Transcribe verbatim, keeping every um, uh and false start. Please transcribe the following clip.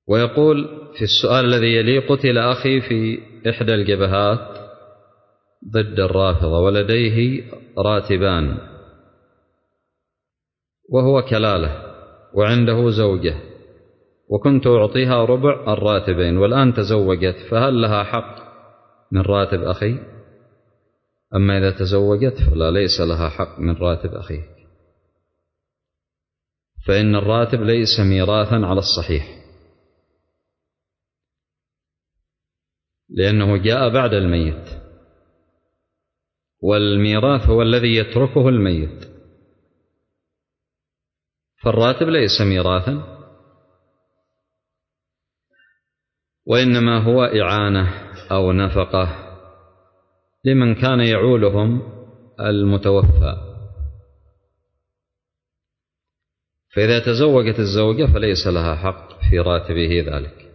ويقول في السؤال الذي يلي: قتل أخي في إحدى الجبهات ضد الرافضة ولديه راتبان وهو كلالة وعنده زوجة، وكنت أعطيها ربع الراتبين، والآن تزوجت، فهل لها حق من راتب أخي؟ أما إذا تزوجت فلا، ليس لها حق من راتب أخيه، فإن الراتب ليس ميراثا على الصحيح، لأنه جاء بعد الميت، والميراث هو الذي يتركه الميت، فالراتب ليس ميراثا، وإنما هو إعانة أو نفقة لمن كان يعولهم المتوفى. فإذا تزوجت الزوجة فليس لها حق في راتبه ذلك.